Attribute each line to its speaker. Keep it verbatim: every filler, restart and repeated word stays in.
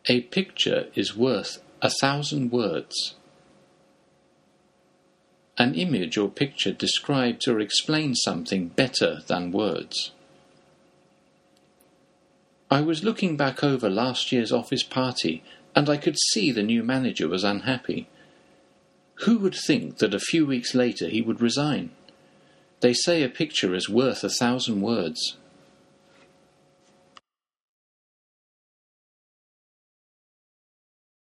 Speaker 1: A picture is worth a thousand words. An image or picture describes or explains something better than words. I was looking back over last year's office party and I could see the new manager was unhappy. Who would think that a few weeks later he would resign? They say a picture is worth a thousand words.